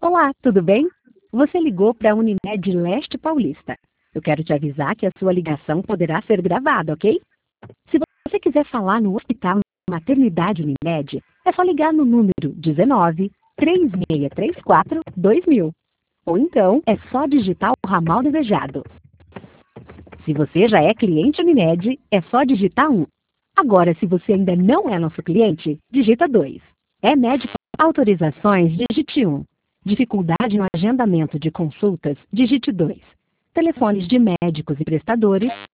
Olá, tudo bem? Você ligou para a Unimed Leste Paulista. Eu quero te avisar que a sua ligação poderá ser gravada, ok? Se você quiser falar no Hospital Maternidade Unimed, é só ligar no número 19 3634 2000. Ou então, é só digitar o ramal desejado. Se você já é cliente Unimed, é só digitar 1. Agora, se você ainda não é nosso cliente, digita 2. É médico. Autorizações, digite 1. Dificuldade no agendamento de consultas, digite 2. Telefones de médicos e prestadores,